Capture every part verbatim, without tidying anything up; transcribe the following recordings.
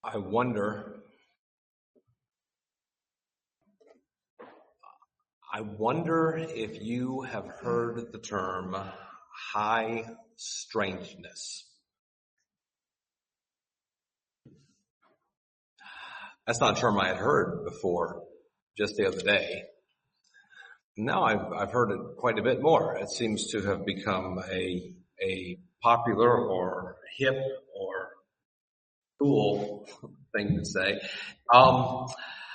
I wonder, I wonder if you have heard the term high strangeness. That's not a term I had heard before just the other day. Now I've, I've heard it quite a bit more. It seems to have become a, a popular or hip or cool thing to say. Um,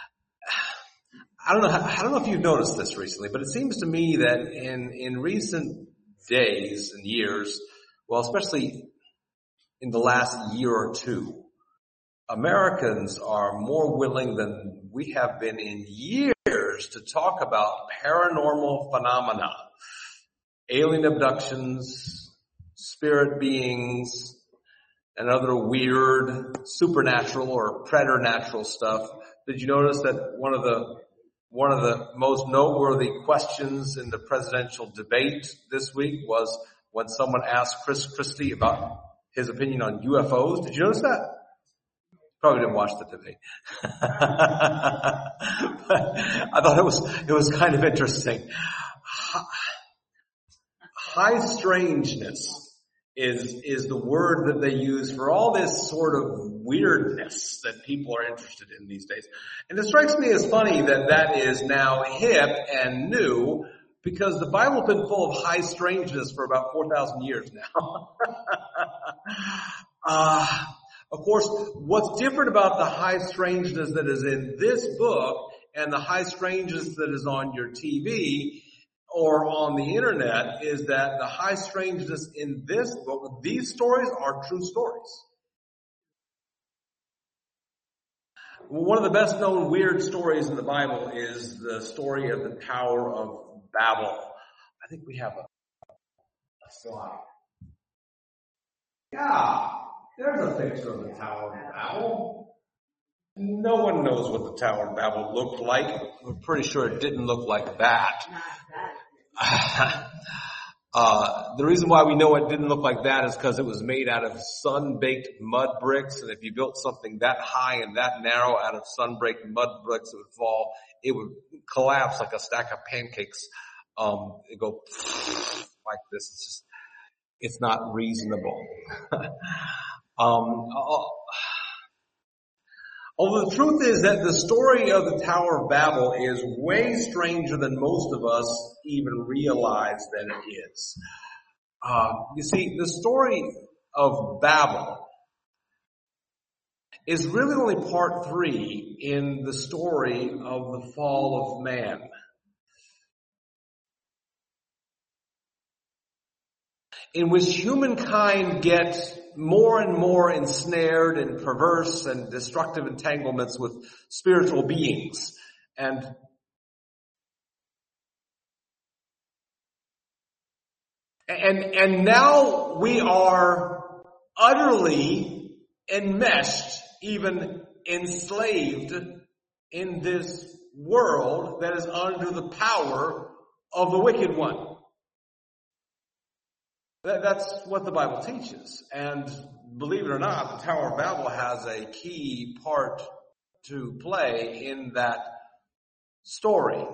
I don't know. I don't know if you've noticed this recently, but it seems to me that in in recent days and years, well, especially in the last year or two, Americans are more willing than we have been in years to talk about paranormal phenomena, alien abductions, spirit beings, and other weird supernatural or preternatural stuff. Did you notice that one of the One of the most noteworthy questions in the presidential debate this week was when someone asked Chris Christie about his opinion on U F Os. Did you notice that? Probably didn't watch the debate. But I thought it was, it was kind of interesting. High strangeness is, is the word that they use for all this sort of weirdness that people are interested in these days. And it strikes me as funny that that is now hip and new, because the Bible's been full of high strangeness for about four thousand years now. uh, of course, what's different about the high strangeness that is in this book and the high strangeness that is on your T V or on the internet is that the high strangeness in this book, these stories are true stories. One of the best known weird stories in the Bible is the story of the Tower of Babel. I think we have a, a slide. Yeah, there's a picture of the Tower of Babel. No one knows what the Tower of Babel looked like. We're pretty sure it didn't look like that. Uh, the reason why we know it didn't look like that is because it was made out of sun-baked mud bricks, and if you built something that high and that narrow out of sun-baked mud bricks, it would fall, it would collapse like a stack of pancakes. Um, it go like this. It's just, it's not reasonable. um, Although the truth is that the story of the Tower of Babel is way stranger than most of us even realize that it is. Uh, you see, the story of Babel is really only part three in the story of the fall of man. In which humankind gets more and more ensnared in perverse and destructive entanglements with spiritual beings. And and and now we are utterly enmeshed, even enslaved in this world that is under the power of the wicked one. That's what the Bible teaches. And believe it or not, the Tower of Babel has a key part to play in that story.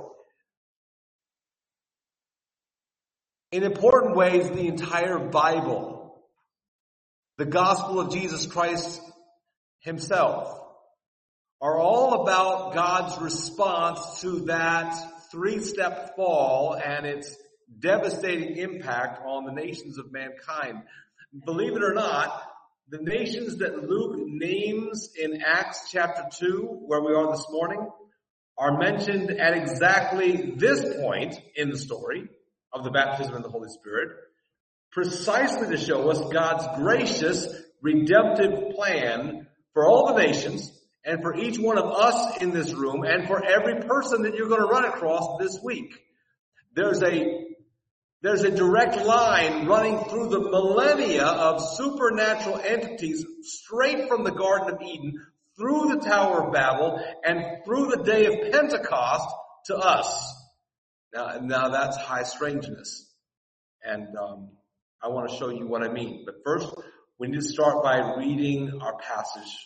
In important ways, the entire Bible, the gospel of Jesus Christ himself, are all about God's response to that three-step fall and its devastating impact on the nations of mankind. Believe it or not, the nations that Luke names in Acts chapter two, where we are this morning, are mentioned at exactly this point in the story of the baptism of the Holy Spirit, precisely to show us God's gracious, redemptive plan for all the nations and for each one of us in this room and for every person that you're going to run across this week. There's a There's a direct line running through the millennia of supernatural entities straight from the Garden of Eden, through the Tower of Babel, and through the day of Pentecost to us. Now, now that's high strangeness. And um, I want to show you what I mean. But first, we need to start by reading our passage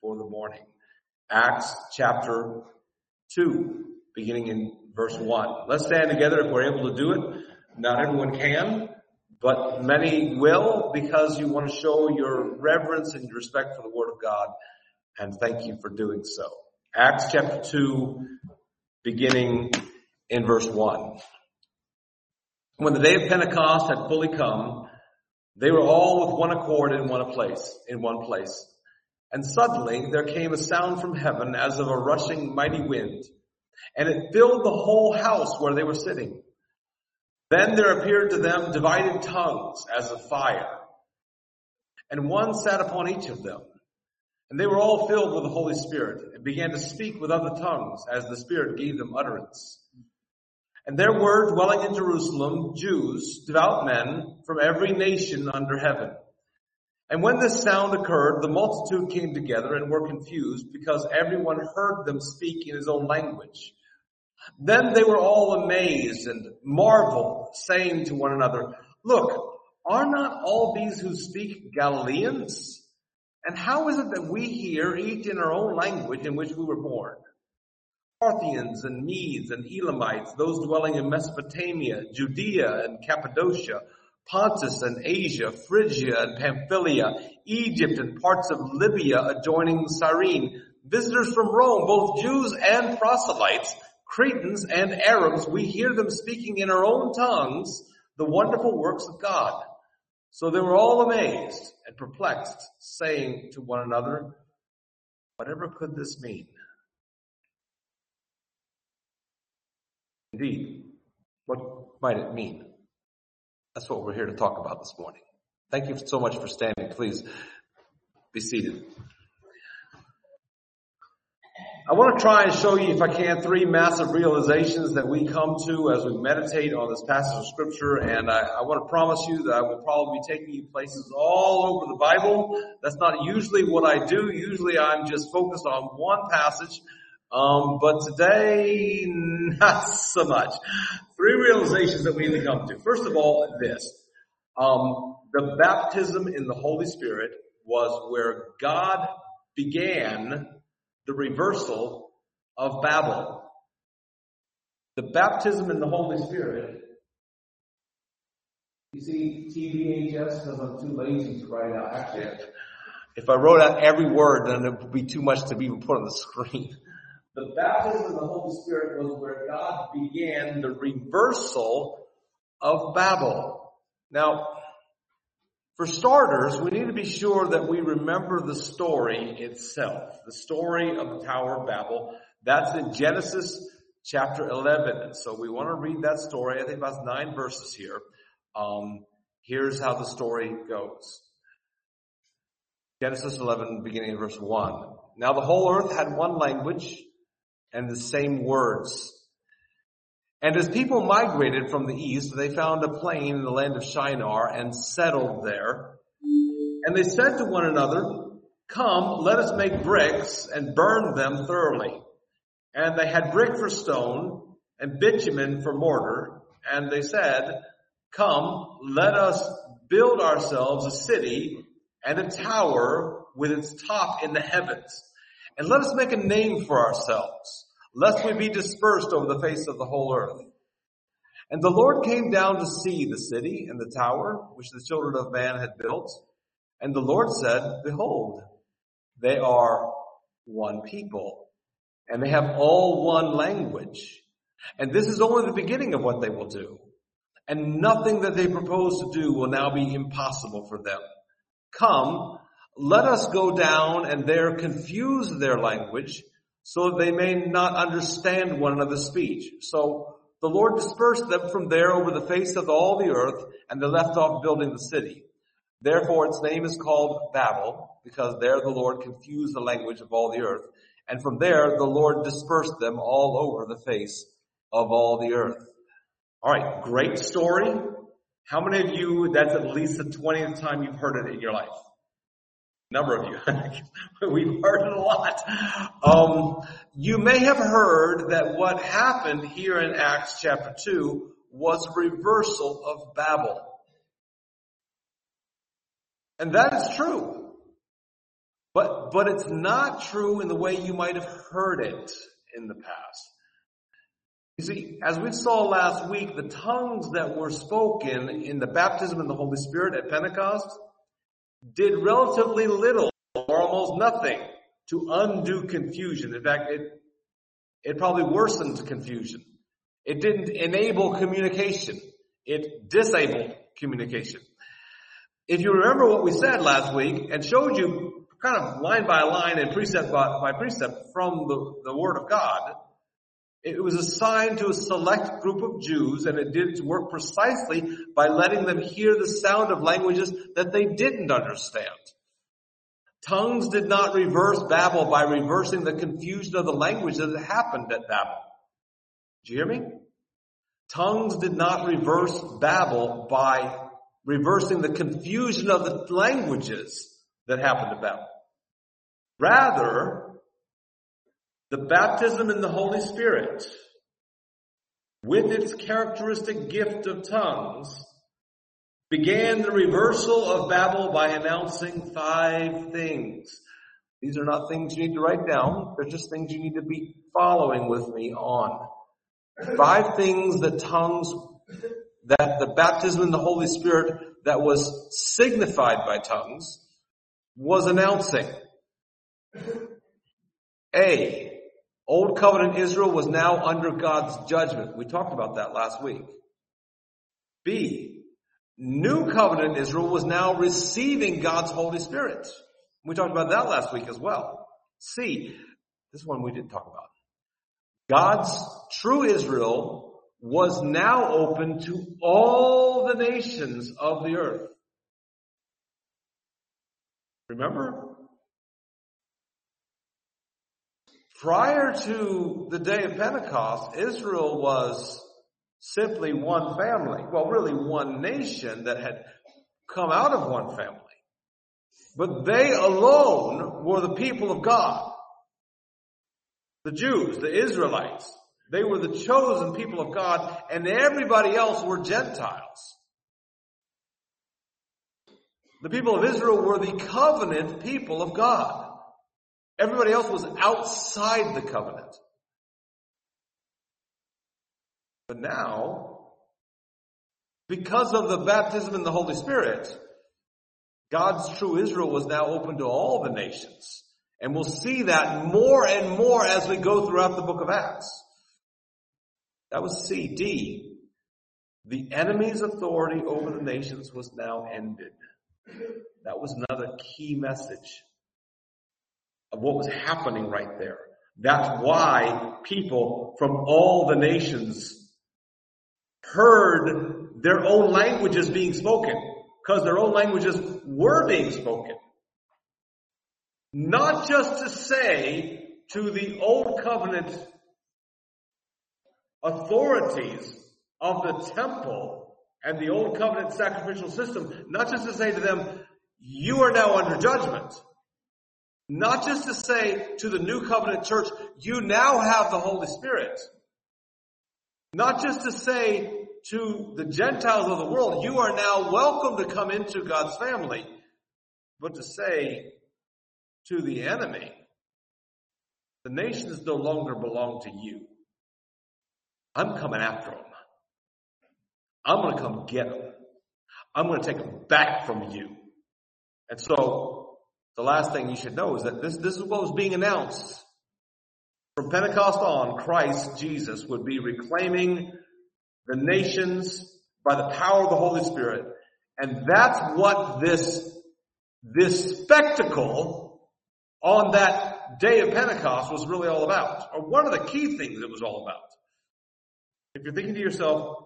for the morning. Acts chapter two, beginning in verse one. Let's stand together if we're able to do it. Not everyone can, but many will, because you want to show your reverence and your respect for the Word of God. And thank you for doing so. Acts chapter two, beginning in verse one. When the day of Pentecost had fully come, they were all with one accord in one place, in one place. And suddenly there came a sound from heaven as of a rushing mighty wind, and it filled the whole house where they were sitting. Then there appeared to them divided tongues as of fire, and one sat upon each of them. And they were all filled with the Holy Spirit and began to speak with other tongues as the Spirit gave them utterance. And there were dwelling in Jerusalem Jews, devout men from every nation under heaven. And when this sound occurred, the multitude came together and were confused, because everyone heard them speak in his own language. Then they were all amazed and marveled, saying to one another, "Look, are not all these who speak Galileans? And how is it that we hear each in our own language in which we were born? Parthians and Medes and Elamites, those dwelling in Mesopotamia, Judea and Cappadocia, Pontus and Asia, Phrygia and Pamphylia, Egypt and parts of Libya adjoining Cyrene, visitors from Rome, both Jews and proselytes, Cretans and Arabs, we hear them speaking in our own tongues the wonderful works of God." So they were all amazed and perplexed, saying to one another, "Whatever could this mean?" Indeed, what might it mean? That's what we're here to talk about this morning. Thank you so much for standing. Please be seated. I want to try and show you, if I can, three massive realizations that we come to as we meditate on this passage of Scripture. And I, I want to promise you that I will probably be taking you places all over the Bible. That's not usually what I do. Usually I'm just focused on one passage. Um, but today, not so much. Three realizations that we need to come to. First of all, this. Um, the baptism in the Holy Spirit was where God began the reversal of Babel. The baptism in the Holy Spirit. You see T B H S because I'm too lazy to write it out. Actually, if I wrote out every word, then it would be too much to even put on the screen. The baptism in the Holy Spirit was where God began the reversal of Babel. Now, for starters, we need to be sure that we remember the story itself. The story of the Tower of Babel. That's in Genesis chapter eleven. And so we want to read that story. I think about nine verses here. Um, here's how the story goes. Genesis eleven, beginning in verse one. Now the whole earth had one language and the same words. And as people migrated from the east, they found a plain in the land of Shinar and settled there. And they said to one another, "Come, let us make bricks and burn them thoroughly." And they had brick for stone and bitumen for mortar. And they said, "Come, let us build ourselves a city and a tower with its top in the heavens. And let us make a name for ourselves, lest we be dispersed over the face of the whole earth." And the Lord came down to see the city and the tower which the children of man had built. And the Lord said, "Behold, they are one people, and they have all one language. And this is only the beginning of what they will do. And nothing that they propose to do will now be impossible for them. Come, let us go down and there confuse their language, so that they may not understand one another's speech." So the Lord dispersed them from there over the face of all the earth, and they left off building the city. Therefore its name is called Babel, because there the Lord confused the language of all the earth. And from there the Lord dispersed them all over the face of all the earth. All right, great story. How many of you, that's at least the twentieth time you've heard it in your life? Number of you. We've heard it a lot. Um, you may have heard that what happened here in Acts chapter two was a reversal of Babel. And that is true. But, but it's not true in the way you might have heard it in the past. You see, as we saw last week, the tongues that were spoken in the baptism in the Holy Spirit at Pentecost did relatively little or almost nothing to undo confusion. In fact, it, it probably worsened confusion. It didn't enable communication. It disabled communication. If you remember what we said last week and showed you kind of line by line and precept by, by precept from the, the Word of God, it was assigned to a select group of Jews, and it did its work precisely by letting them hear the sound of languages that they didn't understand. Tongues did not reverse Babel by reversing the confusion of the language that had happened at Babel. Did you hear me? Tongues did not reverse Babel by reversing the confusion of the languages that happened at Babel. Rather, the baptism in the Holy Spirit, with its characteristic gift of tongues, began the reversal of Babel by announcing five things. These are not things you need to write down. They're just things you need to be following with me on. Five things that tongues, that the baptism in the Holy Spirit that was signified by tongues was announcing. A, Old Covenant Israel was now under God's judgment. We talked about that last week. B, New Covenant Israel was now receiving God's Holy Spirit. We talked about that last week as well. C, this one we didn't talk about. God's true Israel was now open to all the nations of the earth. Remember? Prior to the day of Pentecost, Israel was simply one family. Well, really one nation that had come out of one family. But they alone were the people of God. The Jews, the Israelites, they were the chosen people of God, and everybody else were Gentiles. The people of Israel were the covenant people of God. Everybody else was outside the covenant. But now, because of the baptism in the Holy Spirit, God's true Israel was now open to all the nations. And we'll see that more and more as we go throughout the book of Acts. That was C. D. The enemy's authority over the nations was now ended. That was another key message of what was happening right there. That's why people from all the nations heard their own languages being spoken, because their own languages were being spoken. Not just to say to the old covenant authorities of the temple and the old covenant sacrificial system, not just to say to them, you are now under judgment. Not just to say to the new covenant church, you now have the Holy Spirit. Not just to say to the Gentiles of the world, you are now welcome to come into God's family. But to say to the enemy, the nations no longer belong to you. I'm coming after them. I'm going to come get them. I'm going to take them back from you. And so, the last thing you should know is that this, this is what was being announced. From Pentecost on, Christ Jesus would be reclaiming the nations by the power of the Holy Spirit. And that's what this, this spectacle on that day of Pentecost was really all about. Or one of the key things it was all about. If you're thinking to yourself,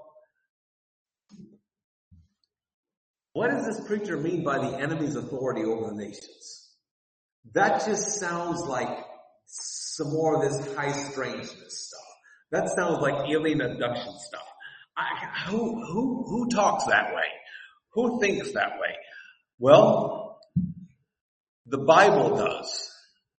what does this preacher mean by the enemy's authority over the nations? That just sounds like some more of this high strangeness stuff. That sounds like alien abduction stuff. I, who, who, who talks that way? Who thinks that way? Well, the Bible does.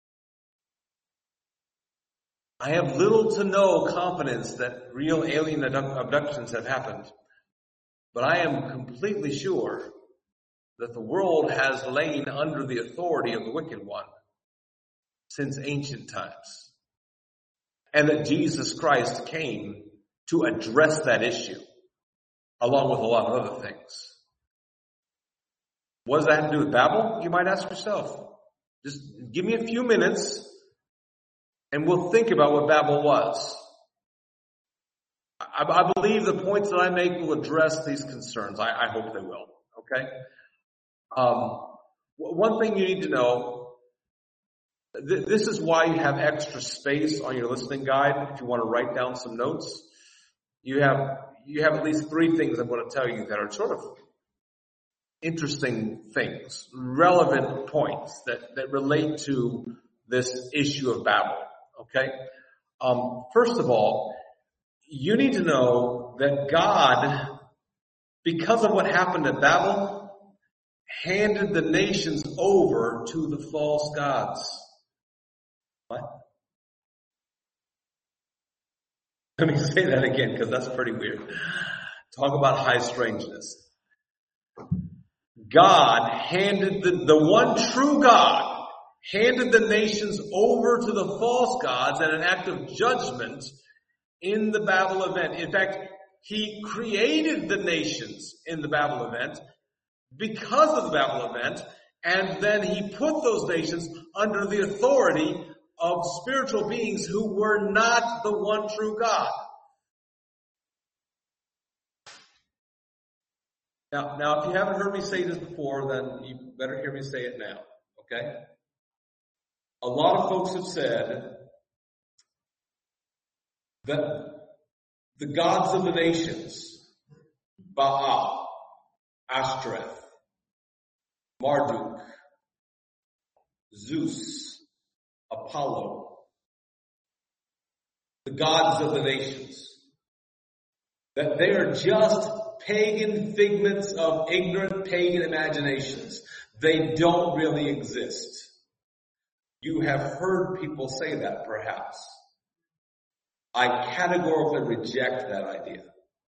I have little to no confidence that real alien abductions have happened, but I am completely sure that the world has lain under the authority of the wicked one since ancient times. And that Jesus Christ came to address that issue, along with a lot of other things. What does that have to do with Babel? You might ask yourself. Just give me a few minutes and we'll think about what Babel was. I, I believe the points that I make will address these concerns. I, I hope they will. Okay? Um, one thing you need to know, th- this is why you have extra space on your listening guide if you want to write down some notes. You have, you have at least three things I'm going to tell you that are sort of interesting things, relevant points that, that relate to this issue of Babel. Okay? Um, first of all, you need to know that God, because of what happened at Babel, handed the nations over to the false gods. What? Let me say that again because that's pretty weird. Talk about high strangeness. God handed the, the one true God handed the nations over to the false gods in an act of judgment in the Babel event. In fact, he created the nations in the Babel event because of the Babel event, and then he put those nations under the authority of spiritual beings who were not the one true God. Now, now, if you haven't heard me say this before, then you better hear me say it now, okay? A lot of folks have said that the gods of the nations, Baal, Ashtoreth, Marduk, Zeus, Apollo, the gods of the nations, that they are just pagan figments of ignorant pagan imaginations. They don't really exist. You have heard people say that, perhaps. I categorically reject that idea.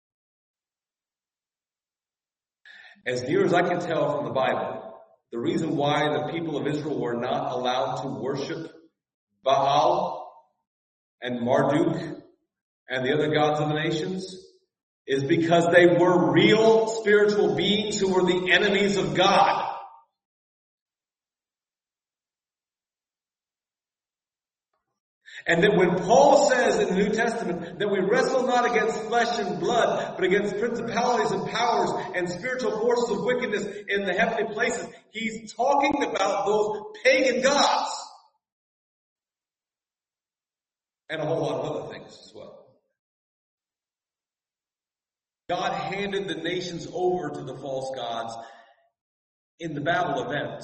As near as I can tell from the Bible, the reason why the people of Israel were not allowed to worship Baal and Marduk and the other gods of the nations is because they were real spiritual beings who were the enemies of God. And that when Paul says in the New Testament that we wrestle not against flesh and blood, but against principalities and powers and spiritual forces of wickedness in the heavenly places, he's talking about those pagan gods. And a whole lot of other things as well. God handed the nations over to the false gods in the Babel event.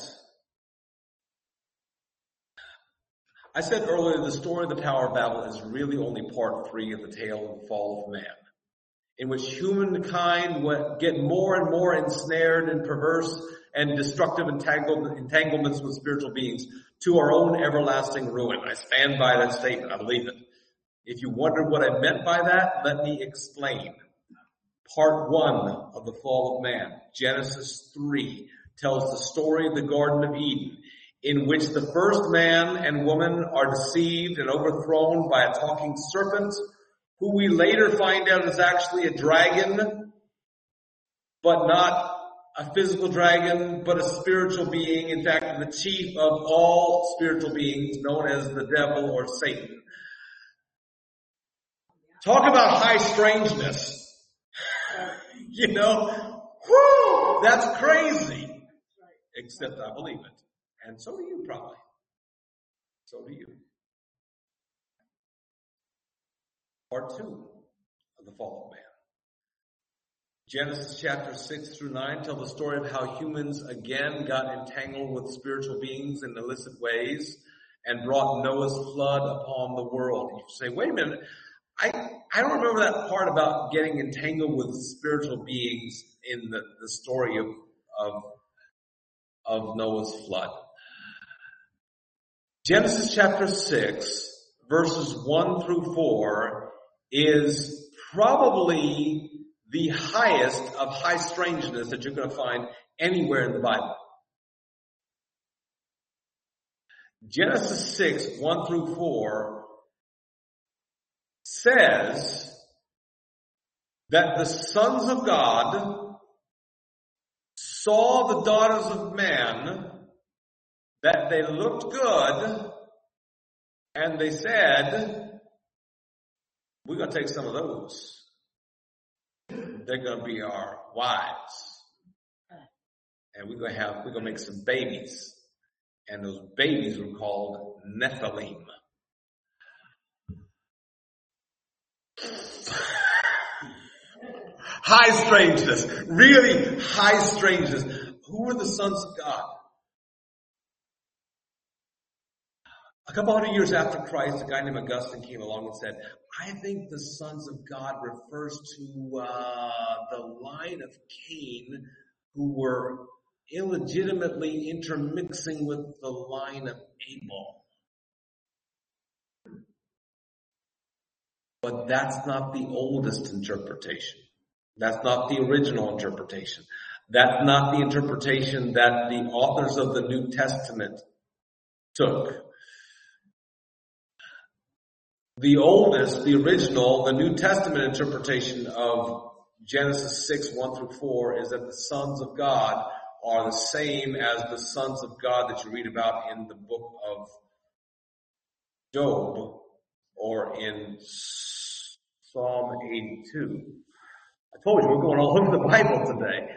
I said earlier the story of the Tower of Babel is really only part three of the tale of the fall of man, in which humankind would get more and more ensnared in perverse and destructive entanglements with spiritual beings to our own everlasting ruin. I stand by that statement. I believe it. If you wondered what I meant by that, let me explain. Part one of the fall of man, Genesis three, tells the story of the Garden of Eden, in which the first man and woman are deceived and overthrown by a talking serpent, who we later find out is actually a dragon, but not a physical dragon, but a spiritual being, in fact, the chief of all spiritual beings, known as the devil or Satan. Talk about high strangeness. You know, whoo, that's crazy. Except I believe it. And so do you probably. So do you. Part two of the fall of man. Genesis chapter six through nine tell the story of how humans again got entangled with spiritual beings in illicit ways and brought Noah's flood upon the world. You say, wait a minute, I, I don't remember that part about getting entangled with spiritual beings in the, the story of, of, of Noah's flood. Genesis chapter six, verses one through four, is probably the highest of high strangeness that you're going to find anywhere in the Bible. Genesis six, one through four says that the sons of God saw the daughters of man, that they looked good, and they said, we're going to take some of those. They're going to be our wives. And we're going to have, we're going to make some babies. And those babies were called Nephilim. High strangeness. Really high strangeness. Who were the sons of God? A couple hundred years after Christ, a guy named Augustine came along and said, I think the sons of God refers to uh, the line of Cain, who were illegitimately intermixing with the line of Abel. But that's not the oldest interpretation. That's not the original interpretation. That's not the interpretation that the authors of the New Testament took. The oldest, the original, the New Testament interpretation of Genesis six, one through four is that the sons of God are the same as the sons of God that you read about in the book of Job or in Psalm eighty-two. I told you we're going all over the Bible today.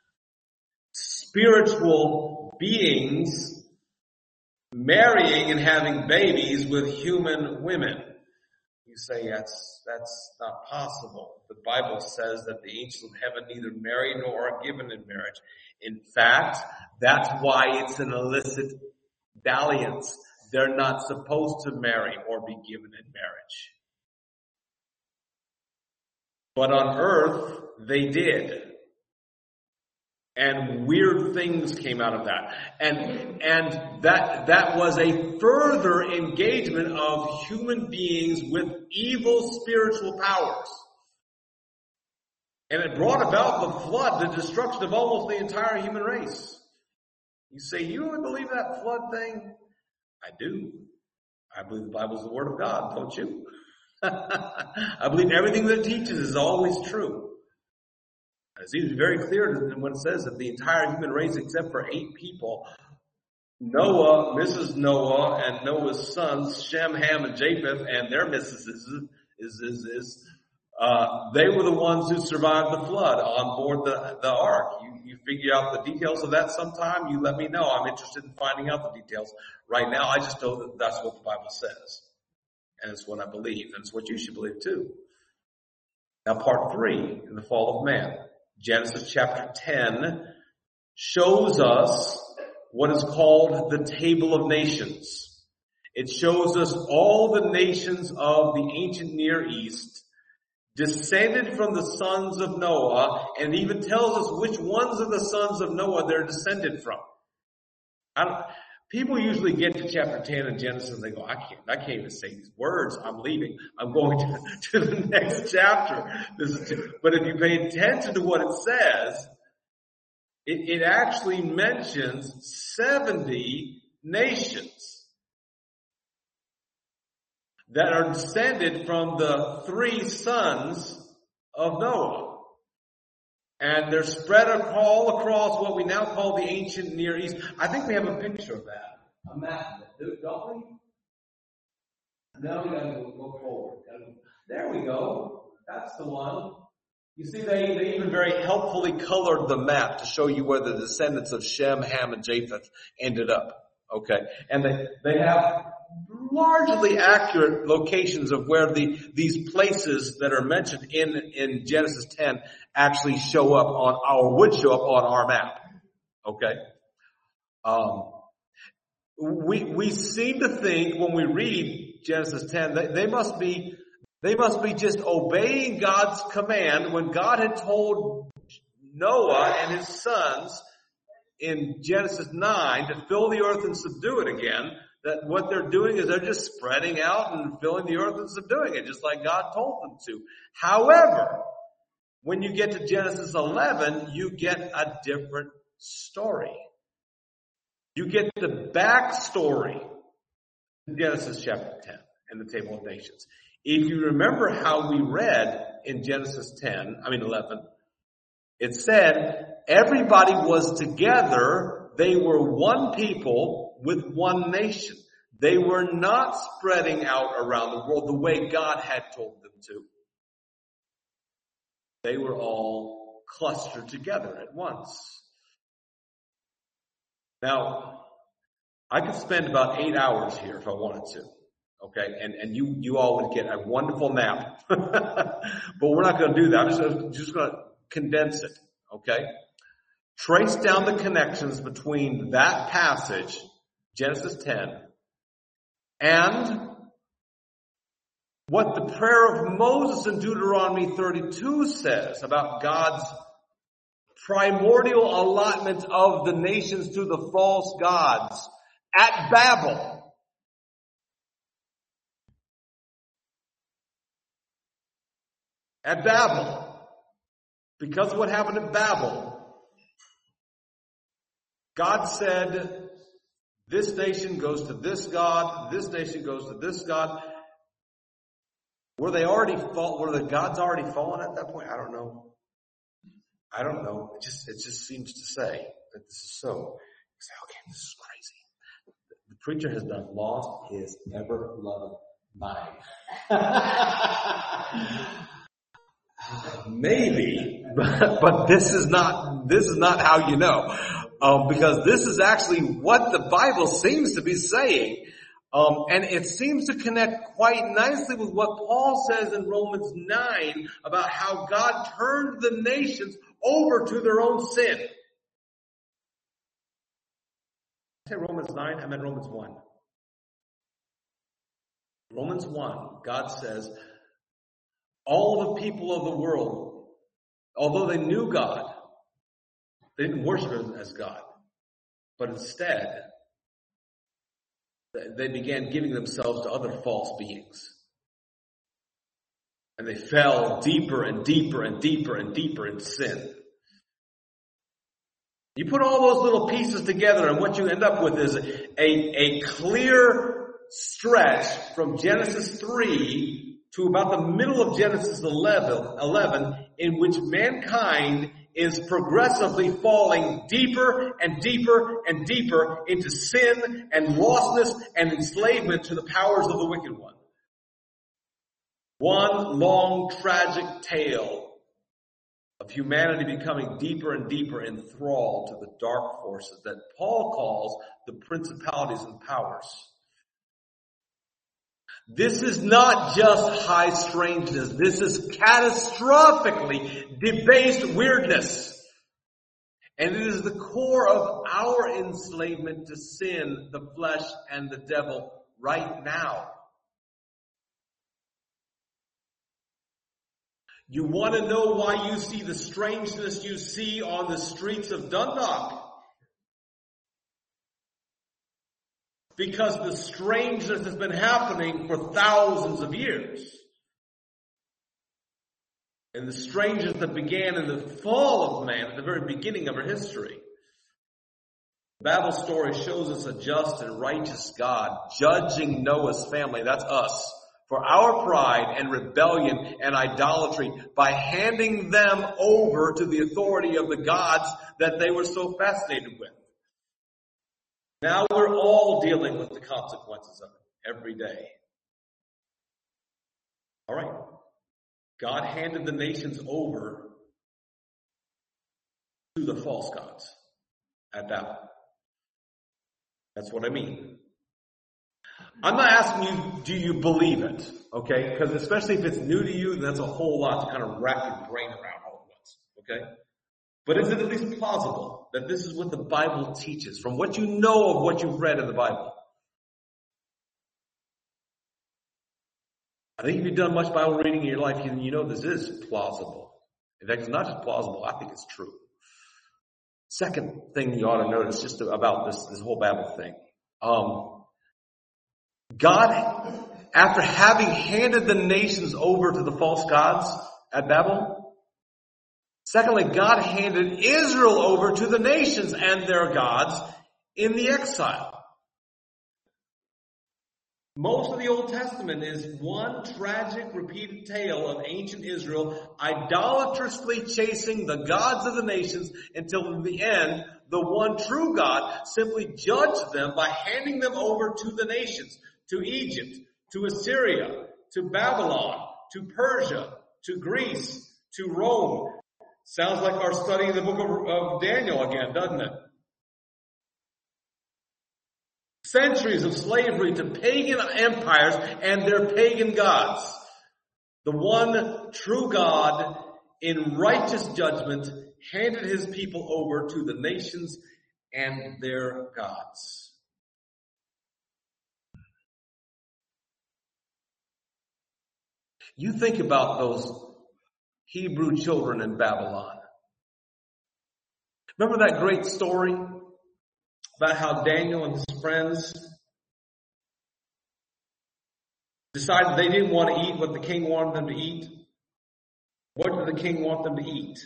Spiritual beings marrying and having babies with human women. You say that's that's not possible. The Bible says that the angels of heaven neither marry nor are given in marriage. In fact, that's why it's an illicit dalliance. They're not supposed to marry or be given in marriage. But on earth, they did. And weird things came out of that. And, and that, that was a further engagement of human beings with evil spiritual powers. And it brought about the flood, the destruction of almost the entire human race. You say, you really believe that flood thing? I do. I believe the Bible is the Word of God, don't you? I believe everything that it teaches is always true. It seems very clear when it says that the entire human race, except for eight people, Noah, Missus Noah, and Noah's sons, Shem, Ham, and Japheth, and their missuses, is, is, is, uh, they were the ones who survived the flood on board the, the ark. You, you figure out the details of that sometime, you let me know. I'm interested in finding out the details. Right now, I just know that that's what the Bible says. And it's what I believe, and it's what you should believe too. Now, part three, in the fall of man. Genesis chapter ten shows us what is called the Table of Nations. It shows us all the nations of the ancient Near East descended from the sons of Noah, and even tells us which ones of the sons of Noah they're descended from. I don't, people usually get to chapter ten in Genesis and they go, I can't, I can't even say these words. I'm leaving. I'm going to, to the next chapter. This is too, but if you pay attention to what it says, it, it actually mentions seventy nations that are descended from the three sons of Noah. And they're spread all across what we now call the ancient Near East. I think we have a picture of that. A map of it, don't we? Now we gotta go, go forward. There we go. That's the one. You see, they, they even very helpfully colored the map to show you where the descendants of Shem, Ham, and Japheth ended up. Okay. And they, they have largely accurate locations of where the, these places that are mentioned in, in Genesis ten actually show up on our, would show up on our map. Okay. Um, we, we seem to think when we read Genesis ten, they, they must be, they must be just obeying God's command when God had told Noah and his sons in Genesis nine to fill the earth and subdue it again. That what they're doing is they're just spreading out and filling the earth and subduing it, just like God told them to. However, when you get to Genesis eleven, you get a different story. You get the backstory Genesis chapter ten and the table of nations. If you remember how we read in Genesis ten, I mean eleven, it said everybody was together. They were one people with one nation. They were not spreading out around the world the way God had told them to. They were all clustered together at once. Now, I could spend about eight hours here if I wanted to. Okay, and, and you, you all would get a wonderful nap. But we're not going to do that. I'm just, just going to condense it. Okay? Trace down the connections between that passage, Genesis ten, and what the prayer of Moses in Deuteronomy thirty-two says about God's primordial allotment of the nations to the false gods at Babel. At Babel. Because of what happened at Babel, God said, this nation goes to this God, this nation goes to this God. Were they already fall, were the gods already fallen at that point? I don't know. I don't know. It just, it just seems to say that this is so. You say, okay, this is crazy. The preacher has not lost his ever-loved mind. Maybe, but, but this is not, this is not how you know. Um, because this is actually what the Bible seems to be saying. Um, and it seems to connect quite nicely with what Paul says in Romans nine about how God turned the nations over to their own sin. Did I say Romans nine? I meant Romans one. Romans one, God says, all the people of the world, although they knew God, they didn't worship Him as God. But instead, they began giving themselves to other false beings. And they fell deeper and deeper and deeper and deeper into sin. You put all those little pieces together and what you end up with is a, a clear stretch from Genesis three to about the middle of Genesis eleven, in which mankind is progressively falling deeper and deeper and deeper into sin and lostness and enslavement to the powers of the wicked one. One long tragic tale of humanity becoming deeper and deeper enthralled to the dark forces that Paul calls the principalities and powers. This is not just high strangeness. This is catastrophically debased weirdness. And it is the core of our enslavement to sin, the flesh, and the devil right now. You want to know why you see the strangeness you see on the streets of Dundalk? Because the strangeness has been happening for thousands of years. And the strangeness that began in the fall of man, at the very beginning of our history. The Bible story shows us a just and righteous God judging Noah's family, that's us, for our pride and rebellion and idolatry by handing them over to the authority of the gods that they were so fascinated with. Now we're all dealing with the consequences of it every day. All right. God handed the nations over to the false gods at Babel. That's what I mean. I'm not asking you, do you believe it? Okay? Because especially if it's new to you, then that's a whole lot to kind of wrap your brain around all at once. Okay? But is it at least plausible that this is what the Bible teaches from what you know of what you've read in the Bible? I think if you've done much Bible reading in your life, you know this is plausible. In fact, it's not just plausible, I think it's true. Second thing you ought to notice just about this, this whole Babel thing. Um, God, after having handed the nations over to the false gods at Babel, secondly, God handed Israel over to the nations and their gods in the exile. Most of the Old Testament is one tragic, repeated tale of ancient Israel idolatrously chasing the gods of the nations until in the end, the one true God simply judged them by handing them over to the nations, to Egypt, to Assyria, to Babylon, to Persia, to Greece, to Rome. Sounds like our study in the book of, of Daniel again, doesn't it? Centuries of slavery to pagan empires and their pagan gods. The one true God, in righteous judgment, handed his people over to the nations and their gods. You think about those Hebrew children in Babylon. Remember that great story about how Daniel and his friends decided they didn't want to eat what the king wanted them to eat? What did the king want them to eat?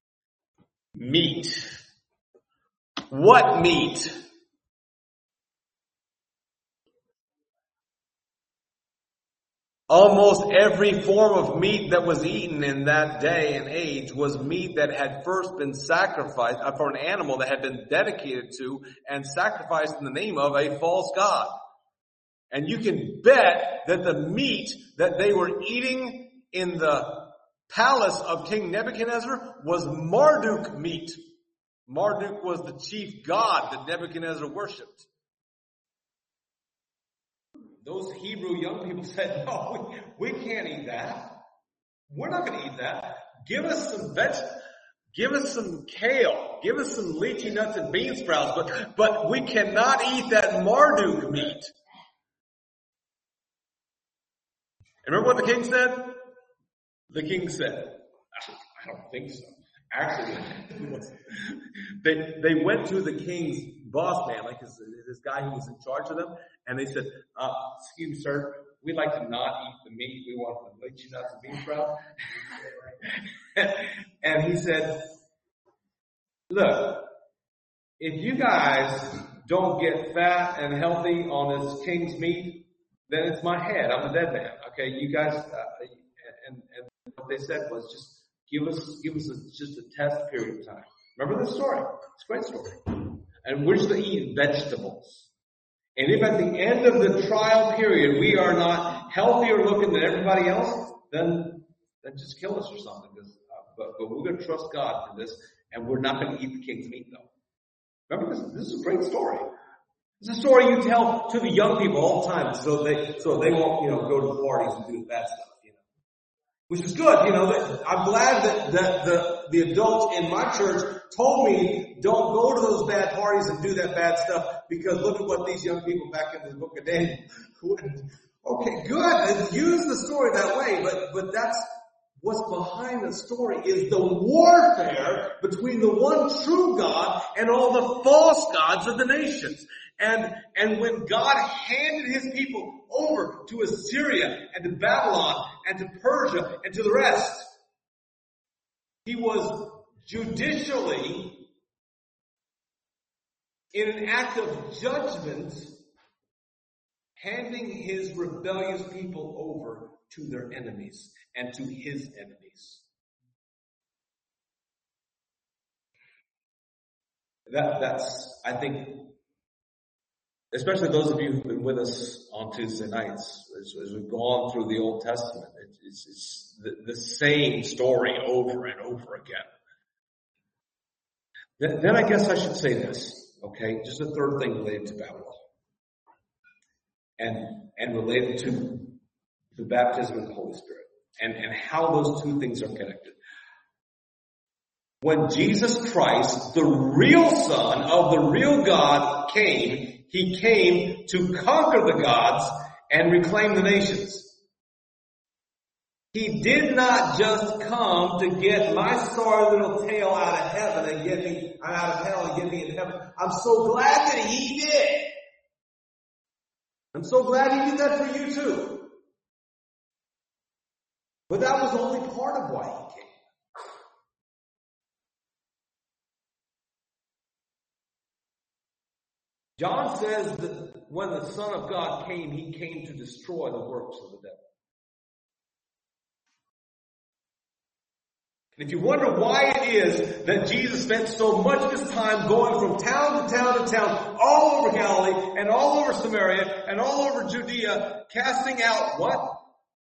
Meat. What meat? Almost every form of meat that was eaten in that day and age was meat that had first been sacrificed uh, for an animal that had been dedicated to and sacrificed in the name of a false god. And you can bet that the meat that they were eating in the palace of King Nebuchadnezzar was Marduk meat. Marduk was the chief god that Nebuchadnezzar worshipped. Those Hebrew young people said, no, we, we can't eat that. We're not going to eat that. Give us some vegetables. Give us some kale. Give us some lychee nuts and bean sprouts, but, but we cannot eat that Marduk meat. And remember what the king said? The king said, I don't think so. Actually, they, they went to the king's boss man, like this, this guy who was in charge of them, and they said, uh, excuse me, sir, we'd like to not eat the meat. We want the lychee nuts and bean sprouts. And he said, look, if you guys don't get fat and healthy on this king's meat, then it's my head. I'm a dead man. Okay, you guys, uh, and, and what they said was just give us, give us a, just a test period of time. Remember this story? It's a great story. And we're just going to eat vegetables. And if at the end of the trial period we are not healthier looking than everybody else, then then just kill us or something. Because, uh, but, but we're going to trust God for this, and we're not going to eat the king's meat, though. Remember this? This is a great story. It's a story you tell to the young people all the time, so they so they won't, you know, go to the parties and do the bad stuff, you know. Which is good, you know. That, I'm glad that, that the the adults in my church told me don't go to those bad parties and do that bad stuff, because look at what these young people back in the book of Daniel. Okay, good. Use the story that way, but but that's what's behind the story is the warfare between the one true God and all the false gods of the nations. And, and when God handed his people over to Assyria and to Babylon and to Persia and to the rest, he was judicially, in an act of judgment, handing his rebellious people over to their enemies and to his enemies. That, that's, I think, especially those of you who've been with us on Tuesday nights, as, as we've gone through the Old Testament, it, it's, it's the, the same story over and over again. Then, then I guess I should say this, okay? Just a third thing related to Babylon. And, and related to the baptism of the Holy Spirit. And, and how those two things are connected. When Jesus Christ, the real Son of the real God, came, he came to conquer the gods and reclaim the nations. He did not just come to get my sorry little tail out of heaven and get me out of hell and get me in heaven. I'm so glad that he did. I'm so glad he did that for you too. But that was only part of why he came. John says that when the Son of God came, he came to destroy the works of the devil. And if you wonder why it is that Jesus spent so much of his time going from town to town to town, all over Galilee and all over Samaria and all over Judea, casting out what?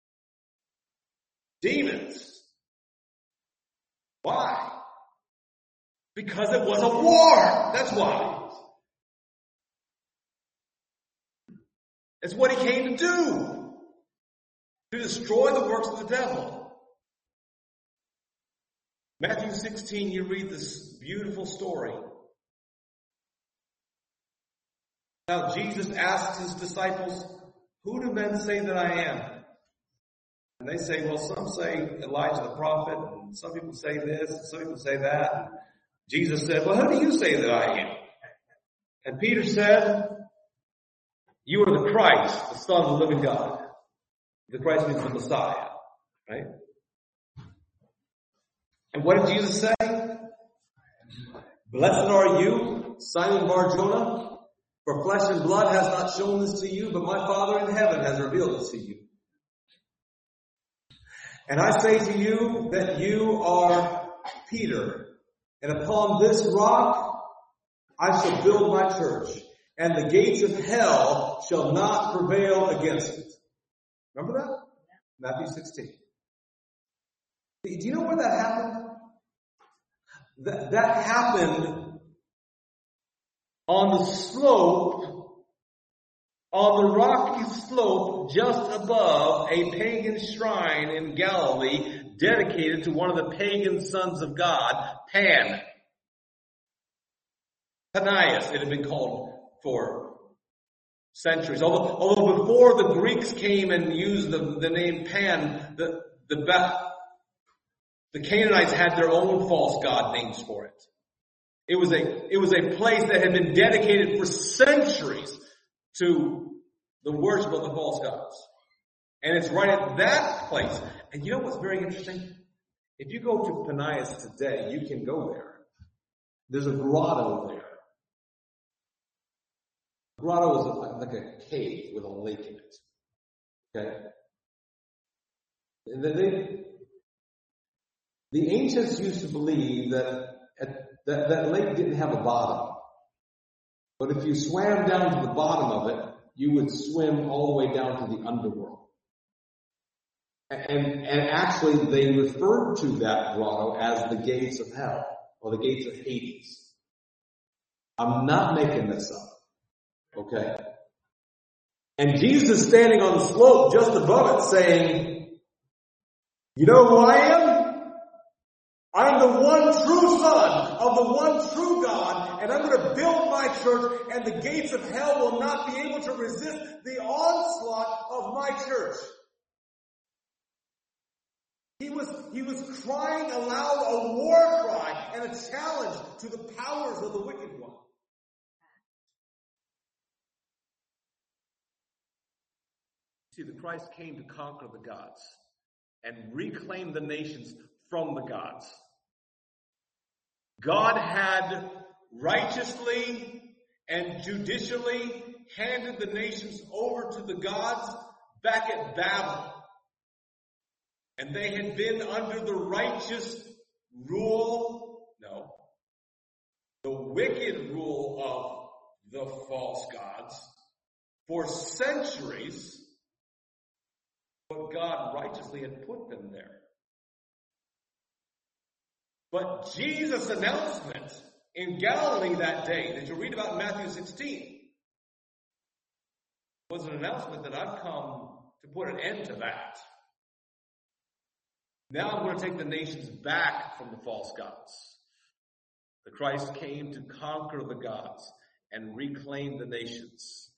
Demons. Why? Because it was a war. That's why. It's what he came to do. To destroy the works of the devil. Matthew sixteen, you read this beautiful story. Now Jesus asked his disciples, who do men say that I am? And they say, well, some say Elijah the prophet, and some people say this, and some people say that. And Jesus said, well, who do you say that I am? And Peter said, you are the Christ, the Son of the living God. The Christ means the Messiah, right? And what did Jesus say? Blessed are you, Simon Bar-Jonah, for flesh and blood has not shown this to you, but my Father in heaven has revealed it to you. And I say to you that you are Peter, and upon this rock I shall build my church, and the gates of hell shall not prevail against it. Remember that? Matthew sixteen. Do you know where that happened? That, that happened on the slope, on the rocky slope just above a pagan shrine in Galilee dedicated to one of the pagan sons of God, Pan. Panias, it had been called for centuries. Although, although before the Greeks came and used the, the name Pan, the, the, the Canaanites had their own false god names for it. It was a, it was a place that had been dedicated for centuries to the worship of the false gods. And it's right at that place. And you know what's very interesting? If you go to Panias today, you can go there. There's a grotto there. A grotto is like a cave with a lake in it. Okay? The, the, the ancients used to believe that at, that that lake didn't have a bottom. But if you swam down to the bottom of it, you would swim all the way down to the underworld. And, and actually they referred to that grotto as the gates of hell, or the gates of Hades. I'm not making this up. Okay? And Jesus is standing on the slope just above it saying, you know who I am? I'm the one true Son of the one true God, and I'm going to build my church, and the gates of hell will not be able to resist the onslaught of my church. He was, he was crying aloud a war cry and a challenge to the powers of the wicked one. See, the Christ came to conquer the gods and reclaim the nations from the gods. God had righteously and judicially handed the nations over to the gods back at Babel. And they had been under the righteous rule, no, the wicked rule of the false gods for centuries, but God righteously had put them there. But Jesus' announcement in Galilee that day, that you read about in Matthew sixteen, was an announcement that I've come to put an end to that. Now I'm going to take the nations back from the false gods. The Christ came to conquer the gods and reclaim the nations.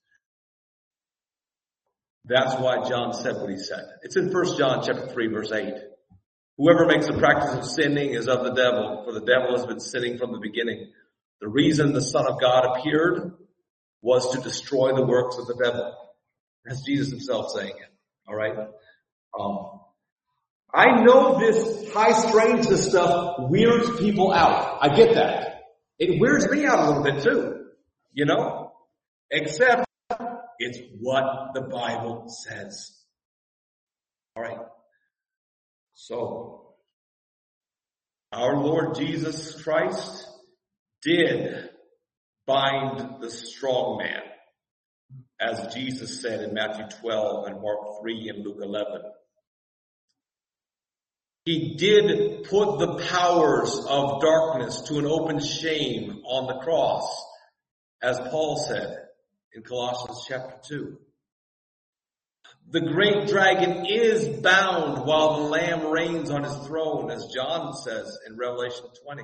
That's why John said what he said. It's in First John chapter three, verse eight. Whoever makes a practice of sinning is of the devil, for the devil has been sinning from the beginning. The reason the Son of God appeared was to destroy the works of the devil. That's Jesus himself saying it. All right? Um, I know this high strangeness stuff weirds people out. I get that. It weirds me out a little bit too. You know? except it's what the Bible says. All right. So, our Lord Jesus Christ did bind the strong man, as Jesus said in Matthew twelve and Mark three and Luke eleven. He did put the powers of darkness to an open shame on the cross, as Paul said in Colossians chapter two. The great dragon is bound while the Lamb reigns on his throne, as John says in Revelation twenty.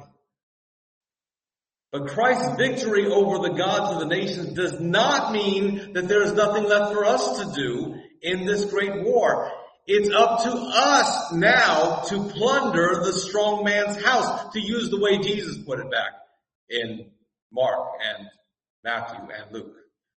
But Christ's victory over the gods of the nations does not mean that there is nothing left for us to do in this great war. It's up to us now to plunder the strong man's house, to use the way Jesus put it back in Mark and Matthew and Luke.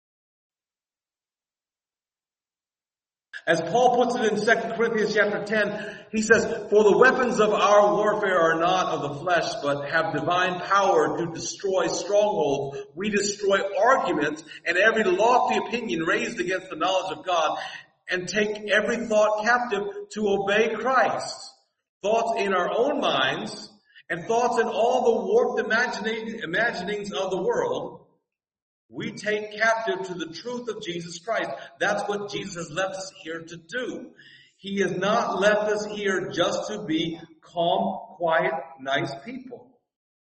As Paul puts it in Second Corinthians chapter ten, he says, "For the weapons of our warfare are not of the flesh, but have divine power to destroy strongholds. We destroy arguments and every lofty opinion raised against the knowledge of God, and take every thought captive to obey Christ." Thoughts in our own minds and thoughts in all the warped imagina- imaginings of the world, we take captive to the truth of Jesus Christ. That's what Jesus has left us here to do. He has not left us here just to be calm, quiet, nice people.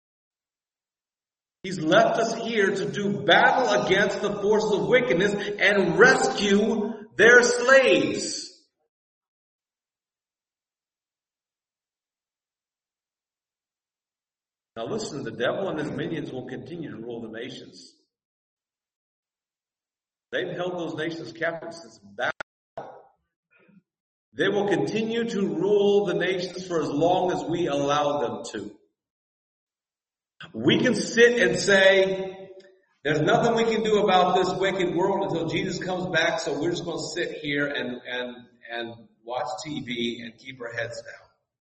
He's left us here to do battle against the forces of wickedness and rescue their slaves. Now listen, the devil and his minions will continue to rule the nations. They've held those nations captive since battle. They will continue to rule the nations for as long as we allow them to. We can sit and say, there's nothing we can do about this wicked world until Jesus comes back, so we're just going to sit here and, and, and watch T V and keep our heads down.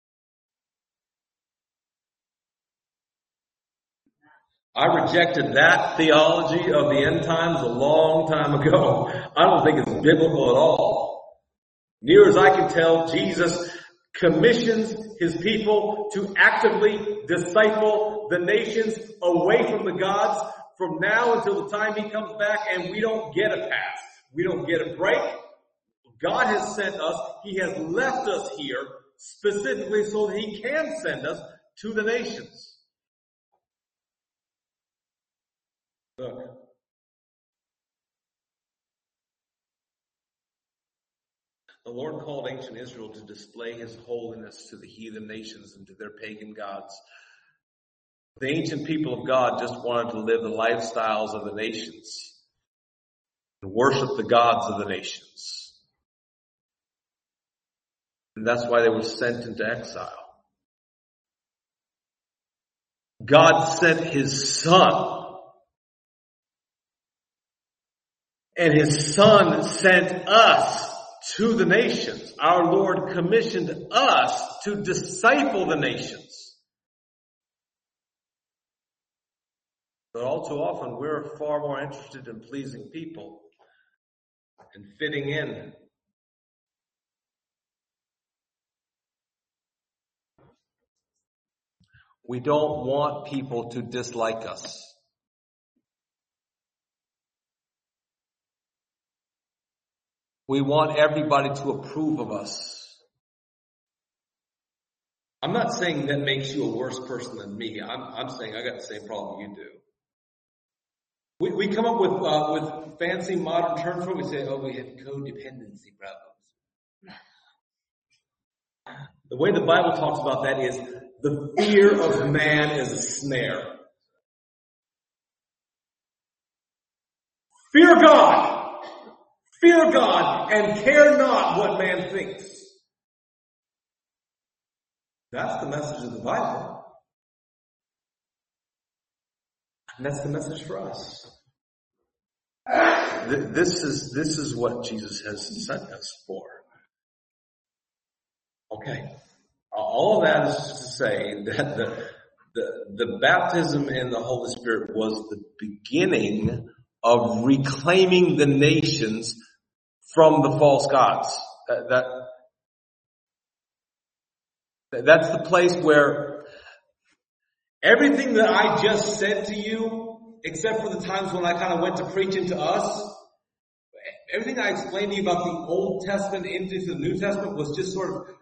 I rejected that theology of the end times a long time ago. I don't think it's biblical at all. Near as I can tell, Jesus commissions his people to actively disciple the nations away from the gods from now until the time he comes back, and we don't get a pass. We don't get a break. God has sent us. He has left us here specifically so that he can send us to the nations. Look, the Lord called ancient Israel to display his holiness to the heathen nations and to their pagan gods. The ancient people of God just wanted to live the lifestyles of the nations and worship the gods of the nations. And that's why they were sent into exile. God sent his Son. And his Son sent us to the nations. Our Lord commissioned us to disciple the nations. But all too often, we're far more interested in pleasing people and fitting in. We don't want people to dislike us. We want everybody to approve of us. I'm not saying that makes you a worse person than me. I'm, I'm saying I got the same problem you do. We, we come up with uh, with fancy modern terms for it. We say, oh, we have codependency problems. The way the Bible talks about that is the fear of man is a snare. Fear God. Fear God and care not what man thinks. That's the message of the Bible. And that's the message for us. This is, this is what Jesus has sent us for. Okay. All of that is just to say that the, the, the baptism in the Holy Spirit was the beginning of reclaiming the nations from the false gods. That, that that's the place where everything that I just said to you, except for the times when I kind of went to preaching to us, everything I explained to you about the Old Testament into the New Testament was just sort of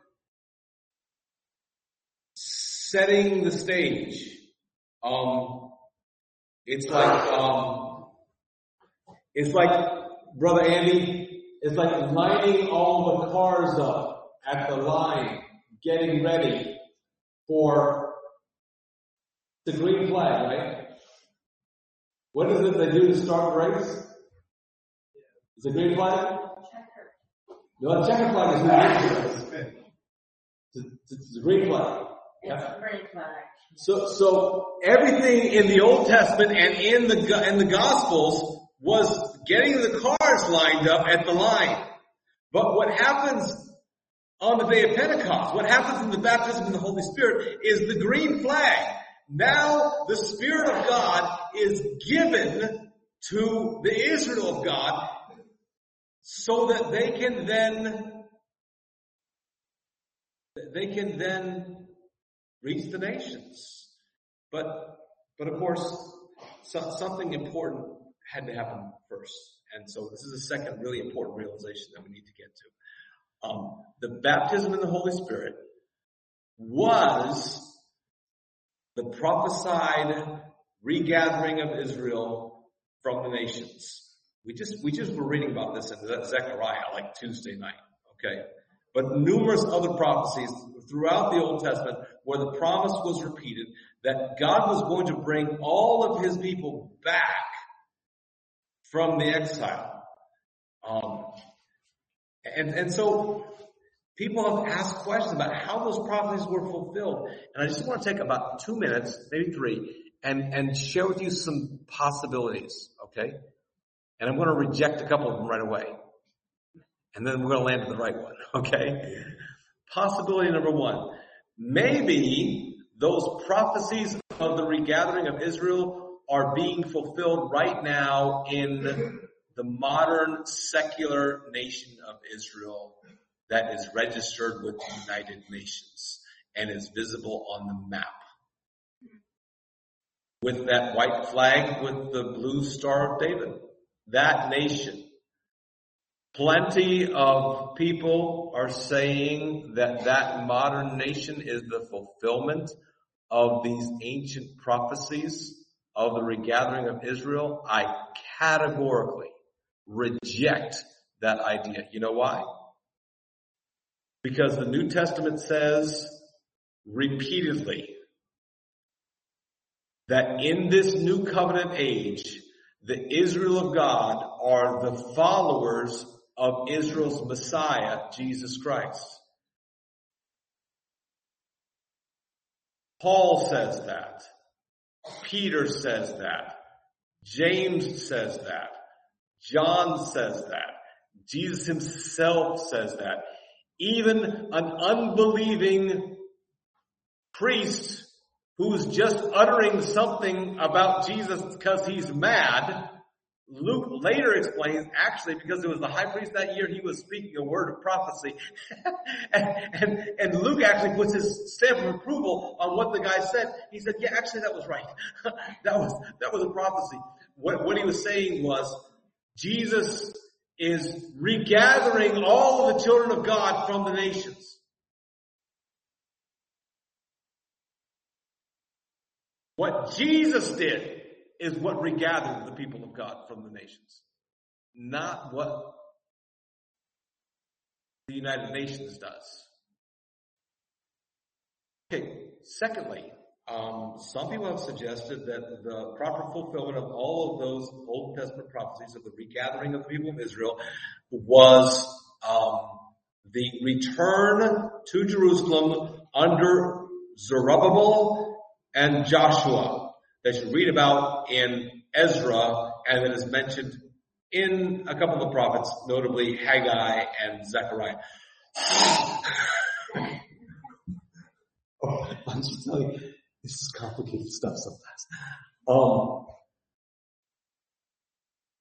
setting the stage. Um, it's like, um, it's like, Brother Andy, it's like lining all the cars up at the line, getting ready for the green flag, right? What is it they do to start the race? Is it green flag? No, the checker flag is not green. It's the green flag. It's a green flag. So, so everything in the Old Testament and in the in the Gospels was getting the cars lined up at the line. But what happens on the day of Pentecost, what happens in the baptism of the Holy Spirit, is the green flag. Now the Spirit of God is given to the Israel of God so that they can then they can then reach the nations. But but of course, so, something important had to happen first. And so this is a second really important realization that we need to get to. Um, the baptism in the Holy Spirit was the prophesied regathering of Israel from the nations. We just we just were reading about this in Zechariah like Tuesday night, okay? But numerous other prophecies throughout the Old Testament where the promise was repeated that God was going to bring all of his people back from the exile. Um, and, and so people have asked questions about how those prophecies were fulfilled. And I just want to take about two minutes, maybe three, and, and share with you some possibilities, okay? And I'm going to reject a couple of them right away. And then we're going to land at the right one, okay? Possibility number one. Maybe those prophecies of the regathering of Israel are being fulfilled right now in the modern secular nation of Israel that is registered with the United Nations and is visible on the map. With that white flag with the blue Star of David. That nation. Plenty of people are saying that that modern nation is the fulfillment of these ancient prophecies of the regathering of Israel. I categorically reject that idea. You know why? Because the New Testament says repeatedly that in this new covenant age, the Israel of God are the followers of Israel's Messiah, Jesus Christ. Paul says that. Peter says that. James says that. John says that. Jesus himself says that. Even an unbelieving priest who's just uttering something about Jesus because he's mad, Luke later explains, actually, because it was the high priest that year, he was speaking a word of prophecy. and, and, and Luke actually puts his stamp of approval on what the guy said. He said, yeah, actually that was right. that was, that was a prophecy. What, what he was saying was, Jesus is regathering all of the children of God from the nations. What Jesus did is what regathered the people of God from the nations. Not what the United Nations does. Okay, secondly, um, some people have suggested that the proper fulfillment of all of those Old Testament prophecies of the regathering of the people of Israel was um, the return to Jerusalem under Zerubbabel and Joshua that you read about in Ezra and that is mentioned in a couple of the prophets, notably Haggai and Zechariah. Oh, I'm just telling you, this is complicated stuff sometimes. Um,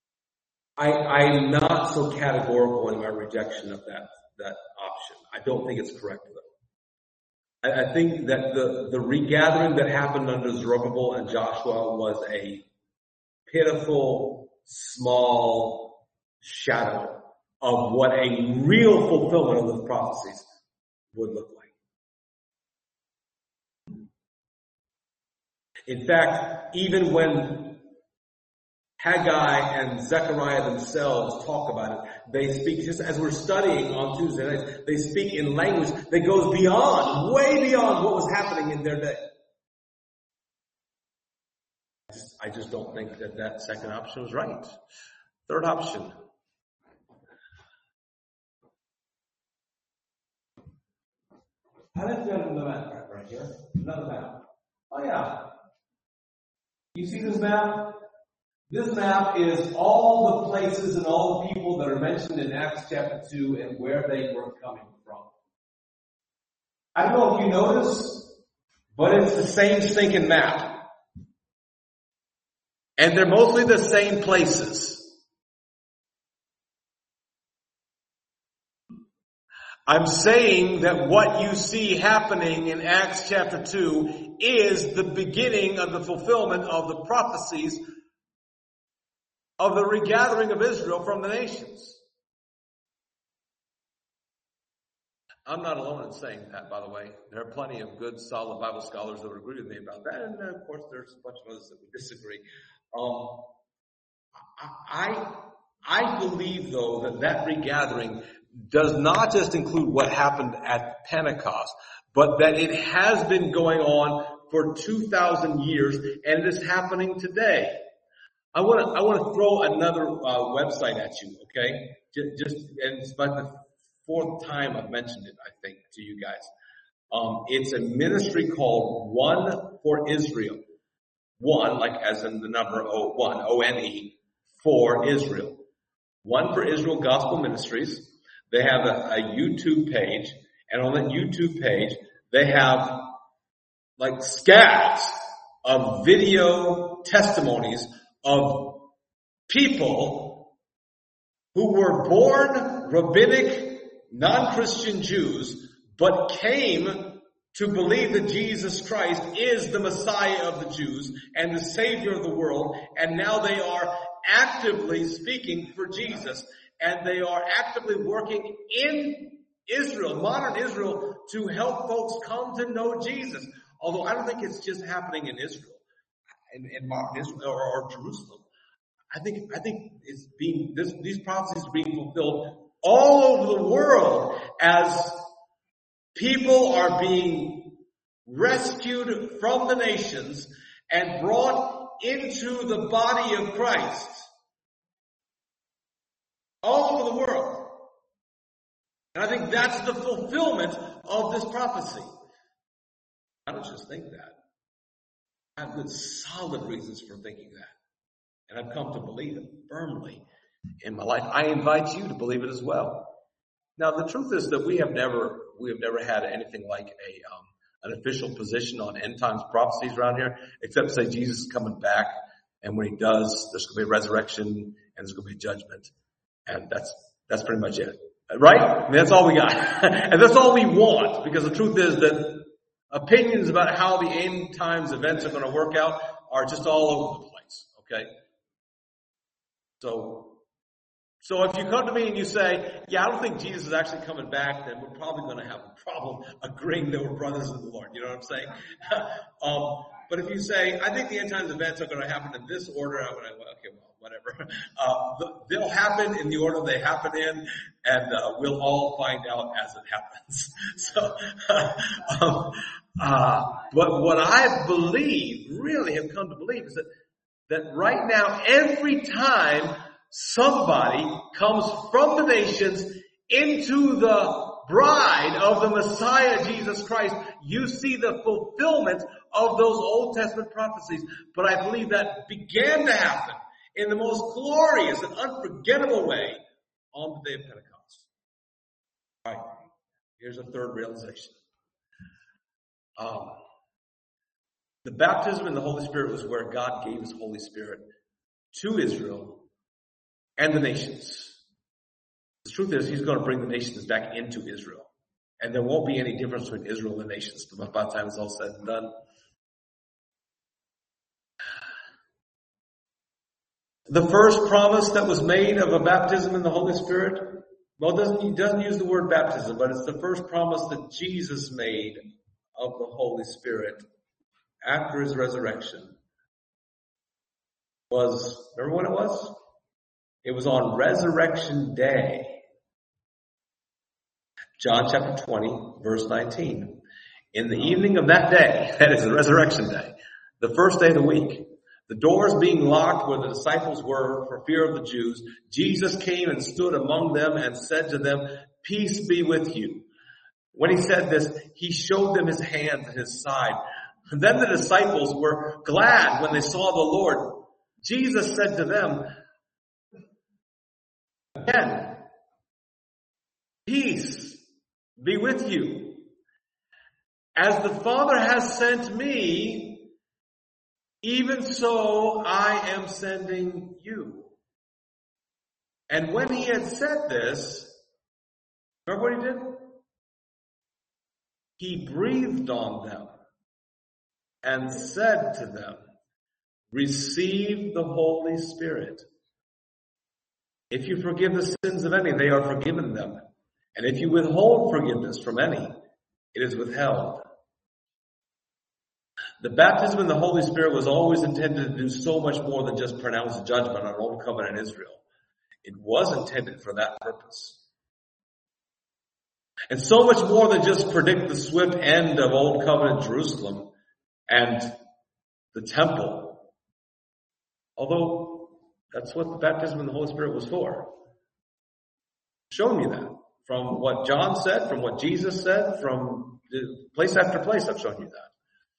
I, I'm not so categorical in my rejection of that, that option. I don't think it's correct though. I, I think that the, the regathering that happened under Zerubbabel and Joshua was a pitiful, small shadow of what a real fulfillment of those prophecies would look like. In fact, even when Haggai and Zechariah themselves talk about it, they speak, just as we're studying on Tuesday nights, they speak in language that goes beyond, way beyond what was happening in their day. I just, I just don't think that that second option was right. Third option. I think there's another map right here. Another map. Oh yeah. You see this map? This map is all the places and all the people that are mentioned in Acts chapter two and where they were coming from. I don't know if you notice, but it's the same stinking map. And they're mostly the same places. I'm saying that what you see happening in Acts chapter two is the beginning of the fulfillment of the prophecies of the regathering of Israel from the nations. I'm not alone in saying that, by the way. There are plenty of good, solid Bible scholars that would agree with me about that, and of course there's a bunch of others that would disagree. Um, I, I believe, though, that that regathering does not just include what happened at Pentecost, but that it has been going on for two thousand years, and it is happening today. I want to I want to throw another uh, website at you, okay? Just, just and it's about the fourth time I've mentioned it, I think, to you guys. Um, it's a ministry called One for Israel. One, like as in the number O one, O N E, for Israel. One for Israel Gospel Ministries. They have a, a YouTube page, and on that YouTube page, they have like scats of video testimonies of people who were born rabbinic, non-Christian Jews, but came to believe that Jesus Christ is the Messiah of the Jews and the Savior of the world, and now they are actively speaking for Jesus. And they are actively working in Israel, modern Israel, to help folks come to know Jesus. Although I don't think it's just happening in Israel, in, in modern Israel or, or Jerusalem. I think I think it's being this, these prophecies are being fulfilled all over the world as people are being rescued from the nations and brought into the body of Christ. All over the world. And I think that's the fulfillment of this prophecy. I don't just think that. I have good solid reasons for thinking that. And I've come to believe it firmly in my life. I invite you to believe it as well. Now, the truth is that we have never, we have never had anything like a, um, an official position on end times prophecies around here, except to say Jesus is coming back. And when he does, there's going to be a resurrection and there's going to be a judgment. And that's, that's pretty much it. Right? I mean, that's all we got. And that's all we want, because the truth is that opinions about how the end times events are going to work out are just all over the place. Okay? So, so if you come to me and you say, yeah, I don't think Jesus is actually coming back, then we're probably going to have a problem agreeing that we're brothers in the Lord. You know what I'm saying? um, but if you say, I think the end times events are going to happen in this order, I would, okay, well, whatever. Uh, they'll happen in the order they happen in, and uh, we'll all find out as it happens. So, um, uh, but what I believe, really have come to believe, is that that right now, every time somebody comes from the nations into the bride of the Messiah, Jesus Christ, you see the fulfillment of those Old Testament prophecies. But I believe that began to happen in the most glorious and unforgettable way on the day of Pentecost. All right, here's a third realization. Um, the baptism in the Holy Spirit was where God gave his Holy Spirit to Israel and the nations. The truth is, he's going to bring the nations back into Israel. And there won't be any difference between Israel and the nations by the time it's all said and done. The first promise that was made of a baptism in the Holy Spirit, well, it doesn't, it doesn't use the word baptism, but it's the first promise that Jesus made of the Holy Spirit after his resurrection. Was, remember when it was? It was on Resurrection Day. John chapter twenty, verse nineteen. In the evening of that day, that is the Resurrection Day, the first day of the week, the doors being locked where the disciples were for fear of the Jews, Jesus came and stood among them and said to them, "Peace be with you." When he said this, he showed them his hands and his side. And then the disciples were glad when they saw the Lord. Jesus said to them, again, "Peace be with you. As the Father has sent me, even so I am sending you." And when he had said this, remember what he did? He breathed on them and said to them, "Receive the Holy Spirit. If you forgive the sins of any, they are forgiven them. And if you withhold forgiveness from any, it is withheld." The baptism in the Holy Spirit was always intended to do so much more than just pronounce judgment on Old Covenant Israel. It was intended for that purpose. And so much more than just predict the swift end of Old Covenant Jerusalem and the temple. Although that's what the baptism in the Holy Spirit was for. Shown you that. From what John said, from what Jesus said, from place after place I've shown you that.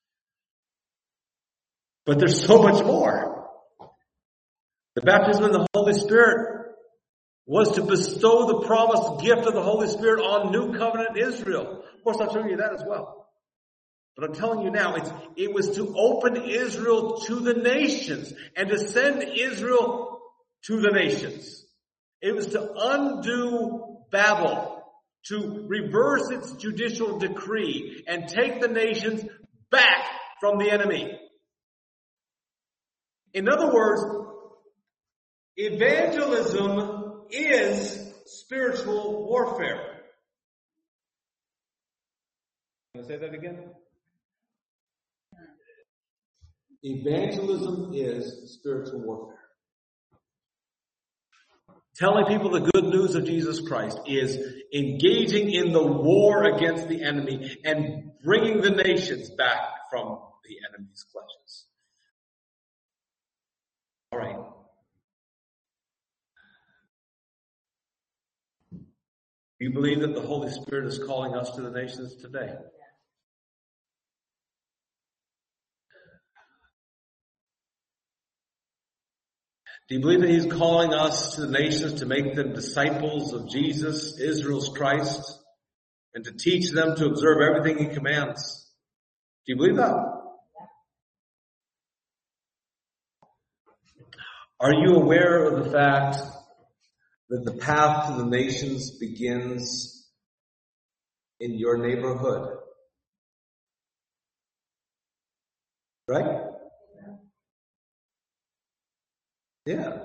But there's so much more. The baptism in the Holy Spirit was to bestow the promised gift of the Holy Spirit on New Covenant Israel. Of course, I've shown you that as well. But I'm telling you now, it's, it was to open Israel to the nations and to send Israel to the nations. It was to undo Babel, to reverse its judicial decree and take the nations back from the enemy. In other words, evangelism is spiritual warfare. Can I say that again? Evangelism is spiritual warfare. Telling people the good news of Jesus Christ is engaging in the war against the enemy and bringing the nations back from the enemy's clutches. All right. Do you believe that the Holy Spirit is calling us to the nations today? Do you believe that he's calling us to the nations to make them disciples of Jesus, Israel's Christ, and to teach them to observe everything he commands? Do you believe that? Are you aware of the fact that the path to the nations begins in your neighborhood? Right? Yeah.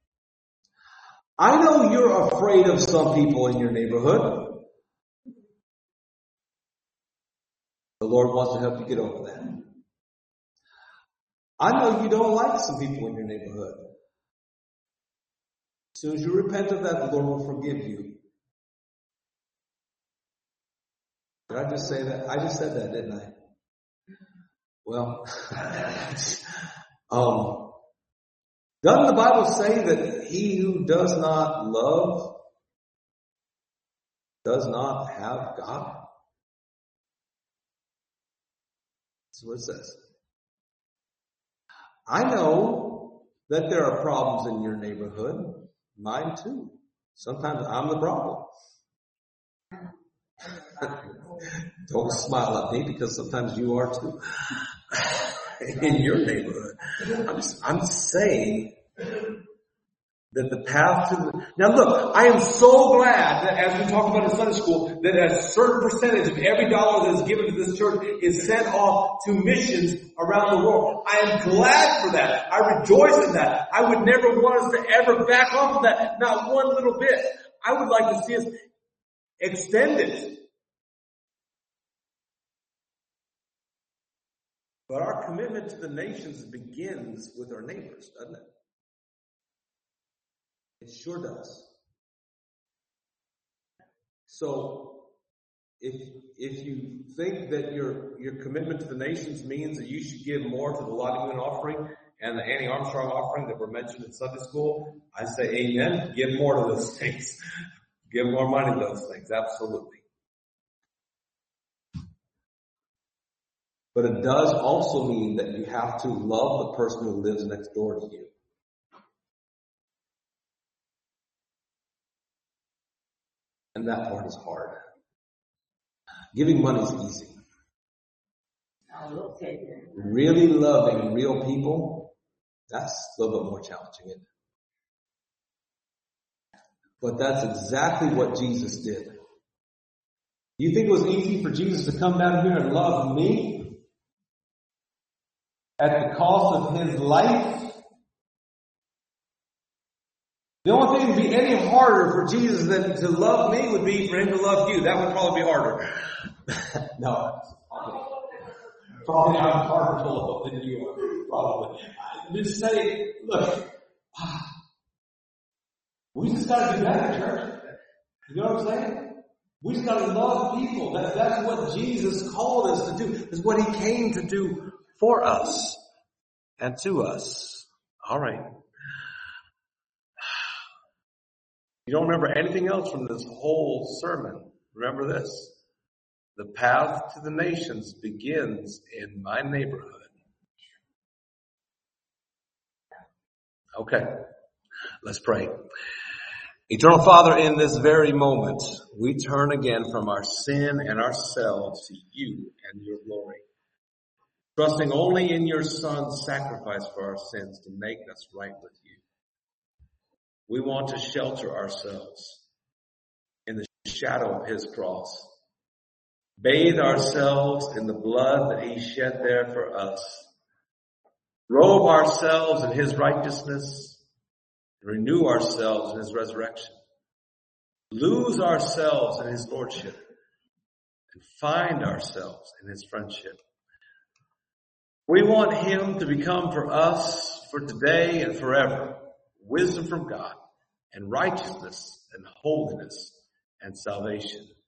I know you're afraid of some people in your neighborhood. The Lord wants to help you get over that. I know you don't like some people in your neighborhood. As soon as you repent of that, the Lord will forgive you. Did I just say that? I just said that, didn't I? Well, um, doesn't the Bible say that he who does not love does not have God? That's what it says. I know that there are problems in your neighborhood. Mine too. Sometimes I'm the problem. Don't smile at me because sometimes you are too. In your neighborhood. I'm, just, I'm saying That the path to the, now look, I am so glad that as we talked about in Sunday school, that a certain percentage of every dollar that is given to this church is sent off to missions around the world. I am glad for that. I rejoice in that. I would never want us to ever back off of that. Not one little bit. I would like to see us extend it. But our commitment to the nations begins with our neighbors, doesn't it? It sure does. So, if if you think that your your commitment to the nations means that you should give more to the Lottie offering and the Annie Armstrong offering that were mentioned in Sunday school, I say amen. Give more to those things. Give more money to those things. Absolutely. But it does also mean that you have to love the person who lives next door to you. And that part is hard. Giving money is easy. Really loving real people, that's a little bit more challenging, isn't it? But that's exactly what Jesus did. You think it was easy for Jesus to come down here and love me at the cost of his life? The only thing that would be any harder for Jesus than to love me would be for him to love you. That would probably be harder. No. Probably I'm harder to love than you are. Probably. I'm just saying, look, we just gotta do better, church. You know what I'm saying? We just gotta love people. That, that's what Jesus called us to do. That's what he came to do for us and to us. All right. You don't remember anything else from this whole sermon. Remember this. The path to the nations begins in my neighborhood. Okay. Let's pray. Eternal Father, in this very moment, we turn again from our sin and ourselves to you and your glory. Trusting only in your Son's sacrifice for our sins to make us right with you. We want to shelter ourselves in the shadow of his cross. Bathe ourselves in the blood that he shed there for us. Robe ourselves in his righteousness. Renew ourselves in his resurrection. Lose ourselves in his lordship. And find ourselves in his friendship. We want him to become for us, for today and forever, wisdom from God, and righteousness, and holiness, and salvation.